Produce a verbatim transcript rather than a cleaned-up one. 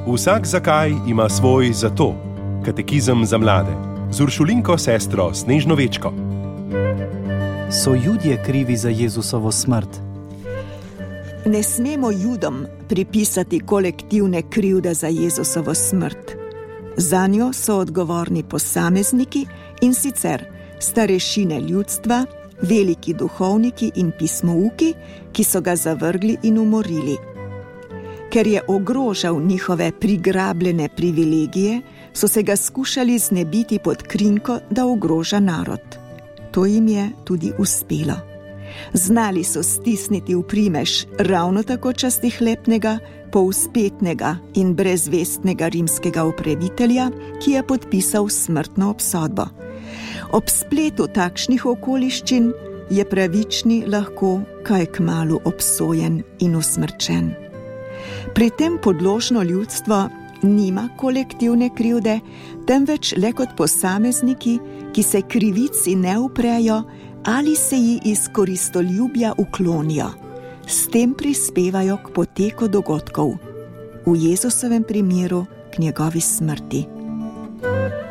Vsak zakaj ima svoj zato. Katekizem za mlade. Z Uršulinko sestro Snežno Večko. So Judje krivi za Jezusovo smrt? Ne smemo Judom pripisati kolektivne krivde za Jezusovo smrt. Zanjo so odgovorni posamezniki, in sicer starešine ljudstva, veliki duhovniki in pismouki, ki so ga zavrgli in umorili. Ker je ogrožal njihove prigrabljene privilegije, so se ga skušali znebiti pod krinko, da ogroža narod. To jim je tudi uspelo. Znali so stisniti v primež ravno tako častihlepnega, povzpetnega in brezvestnega rimskega upravitelja, ki je podpisal smrtno obsodbo. Ob spletu takšnih okoliščin je pravični lahko kaj kmalu obsojen in usmrčen. Pri tem podložno ljudstvo nima kolektivne krivde, temveč le kot posamezniki, ki se krivici ne uprejo ali se ji iz koristoljubja uklonijo. S tem prispevajo k poteku dogodkov, v Jezusovem primeru k njegovi smrti.